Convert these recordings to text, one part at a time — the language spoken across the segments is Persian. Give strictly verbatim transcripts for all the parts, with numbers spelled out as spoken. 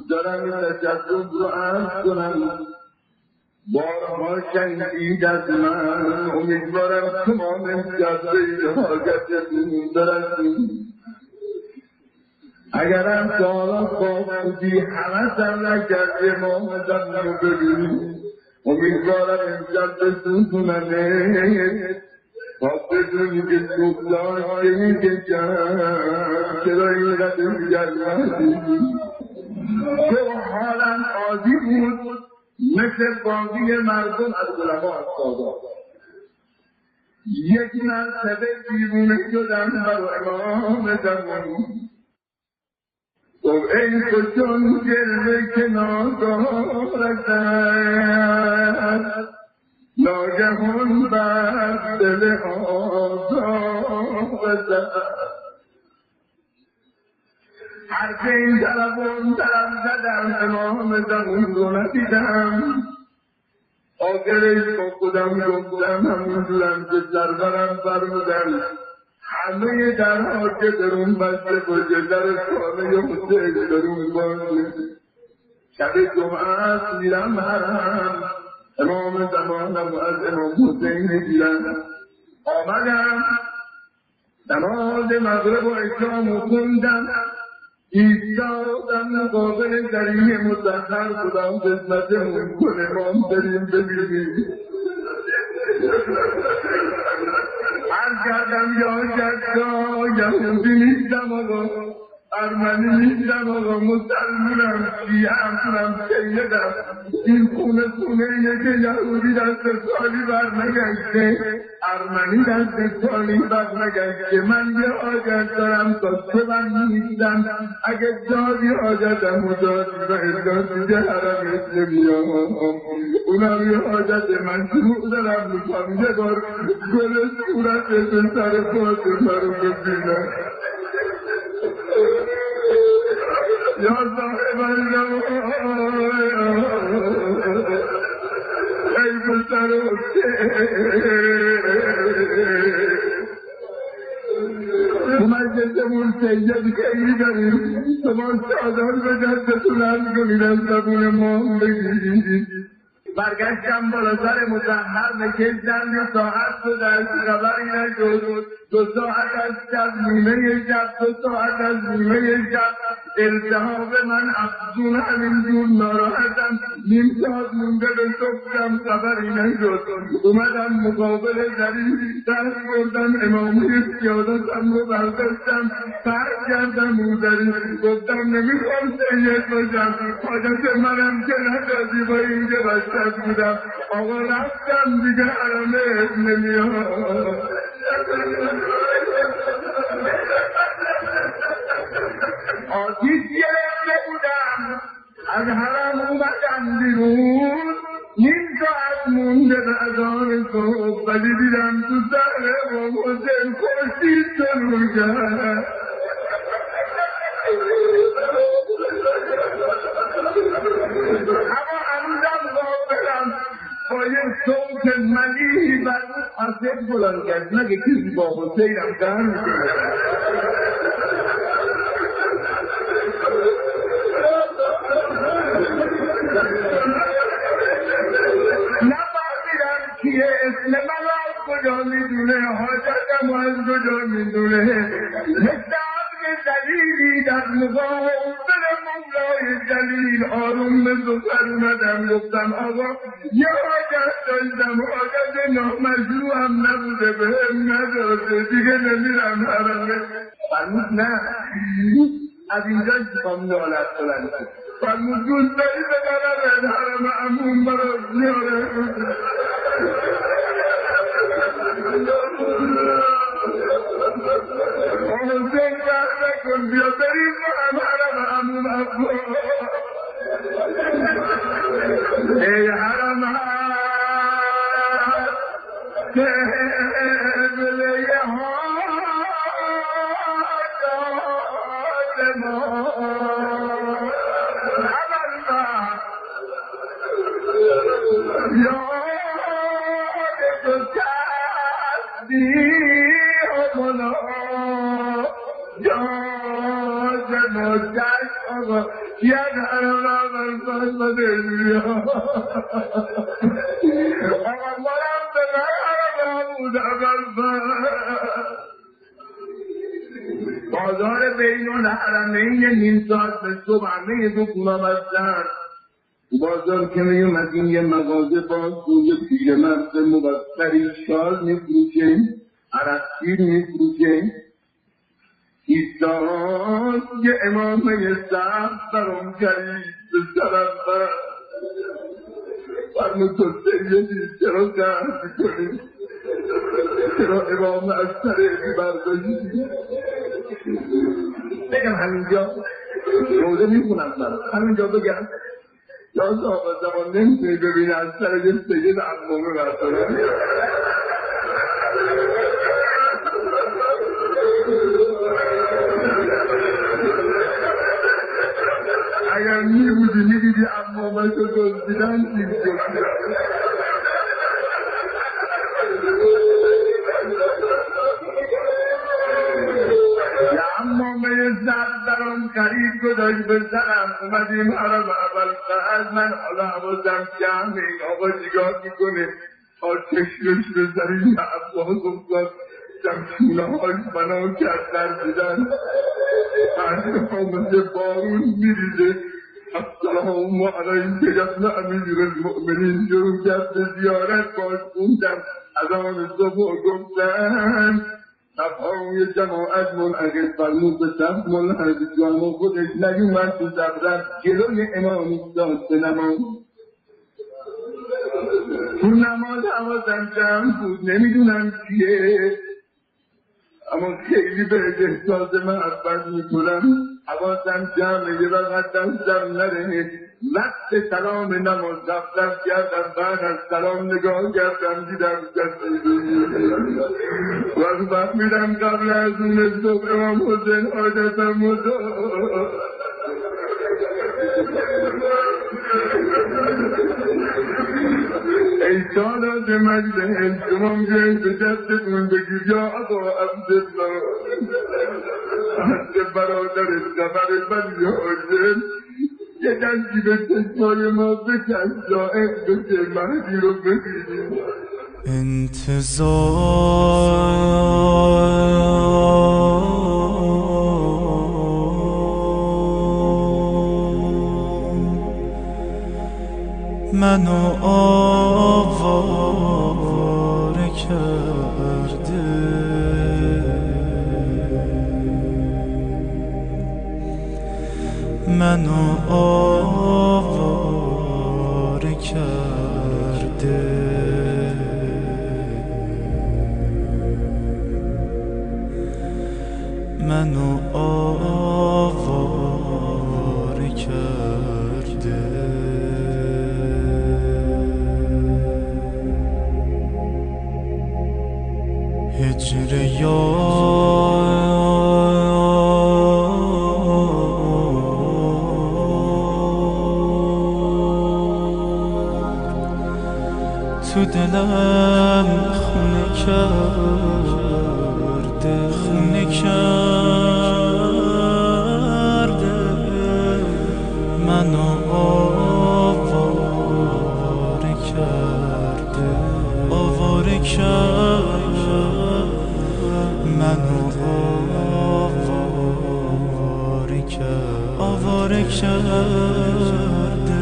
دوست دارم تجسد رو عرض کنم. بارها شنید از من، امیدوارم تمام جذبه حاجتتون برسید. اگرم سالا خواب بودی حوثم نکرد امام زمان رو ببینید، امیدوارم امشب بسوزونمه تا بدونی که صبح داشته که جمع چرا اینقدر گرمدی. تو حالم عادی بود مثل باقی مردم از علما استادا. یک مرتبه دیوونه شدم برای امام زمان. تو ای خوشون جلوه که ناگارد ناگهان بر دل آزاد هر که این طرف و اون طرف زدم امام زمان رو ندیدم. آخرش با خودم گفتم همونجورم که سرورم فرمودم همه درها که درون بسته باشه در خانه حسین درون باشه. شب جمعه است میرم حرم، امام زمانم و از امام حسین میگیرم. آمدم نماز مغرب و عشا خوندم، ایستادم مقابل ذریع مطهر خدا خدمتمون کن امام بریم ببینیم. عرض کردم یا جدا یهودی نیستم آقا، ارمنی نیستم آقا، مسلمونم، شیعه هم سیدم. این خونه خونه که یهودی دست سالی بر نگشته، ارمنی دست سالی بر نگشته. من یه حاجت دارم تا سه من نیستم، اگه دادی حاجتم و دادی و ادادی که حرم اسم بیام اونم یه حاجت من شروع دارم میکنم یه بار گل صورت به سر فاطمه رو ببینم. یا صاحب الجمال ای پسر تو مجلسمون سید خیلی داریم، شما چادر به دستتون هم کنید از زبون ما بگیرید. برگشتم بالا سر مطهر نشستم یه ساعت شد از خبری نشد. دو ساعت از شب نیمه شب دو ساعت از نیمه شب التهاب من افزون همینجور ناراحتم. نیم ساعت مونده به صبحم خبری نشد. اومدم مقابل ذریع دست بردم امامی سیادتم رو برداشتم پرد کردم اون ذریع گفتم نمیخوام سید باشم، حاجت منم که ندادی با این که بشتت بودم. آقا رفتم دیگه حرمه ابن نمیاد. آتیش گرفته بودم از حرم اومدم بیرون، نیم ساعت مونده به اذان صبح ولی دیدم تو سر امام حسین خورشید طلوع کرد. اما هنوزم غافلم با یه صوت ملیحی بر حسین بلند کرد. مگه کسی با حسینم در میکنه؟ نفهمیدم کیه، اسم من از کجا میدونه، حاجتم از کجا میدونه. مثل دلیلی در مقابل مولای جلیل آروم به سفر اومدم گفتم آقا یه حاجت داشتم، حاجت نامشروعم نبوده بهم نداده دیگه نمیرم حرمه. فرمود نه از اینجا میخوام نالت بلند شد. فرمود دوست داری ببرم حرم عموم برا زیاره. حسین وقت نکن بیا بریم با هم حرم عموم ابا. ای حرم هست قبله حاجات ما یاد تو تسبیح ملا جاز مجد آقا یک حرم برفت و دلویا آقا منم به من حرم بودم برفت بازار بین الحرمین نیم ساعت به صبح همه دکونا بستن بازار که میومدیم یه مغازه باز بود یه پیرمرد مبصری شال میفروشه عرقگیر میفروشه ایستاد یه امامه سخت برام کرید به سرم بر فرمو تو سیدی چرا قهر میکنی چرا امام از سر برداشتی بگم همینجا موضوع میخونم برم همینجا بگم یا صاحب زمان نمیتونی ببینی از سر یه سید عمومه برداره اگر میبودی میدیدی عمومه تو دزدیدن چیز کنی عمومه زد درم خرید گذاشت به سرم اومدیم حرم اول از من حالا حواسم جمعه آقا چیکار میکنه آتش روش بزنیم عباس افتاد شمشونه هاش بنا کرد در دیدن از آمده بارون میریزه السلام علیکم ابن امیر المؤمنین شروع کرد به زیارت باش خوندم از آن صبح گفتن صفحای جماعت منعقد فرمود به صف ملحظ جامع خودش نیومد تو صف جلوی امام ایستاد به نماز تو نماز حواسم جمع بود نمیدونم چیه اما خیلی به احساس محبت میکنم حواسم جمعه یه وقت دستم نره وقت سلام نماز دفتر کردم بعد از سلام نگاه کردم دیدم وقت وقت میدم قبل از اون صبح امام حسین حاجتم مزار ای سادات مجلس شما میگوید به دستتون بگیر یا آقا عبدالله حد برادر سفر بنی حاجم یه دستی به چشمای ما بکش لائق بشه مهدی رو ببینیم منو آواره کرده منو آواره کرده منو آواره کرده هجر یار تو دلم خونه کرده خونه کرده منو آواره کرده آواره کرده منو آواره کرد آواره کرده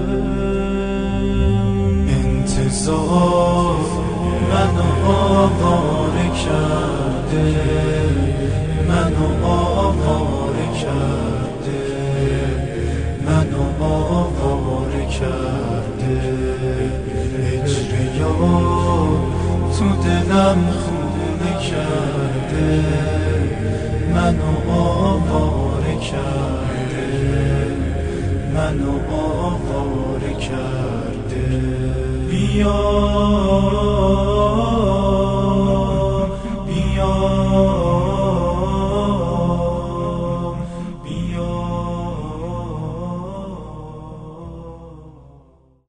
انتظار منو آواره کرده منو آواره کرده منو آواره کرده هجر یار تو دلم خونه کرده منو آواره کرده منو آواره کرده بیا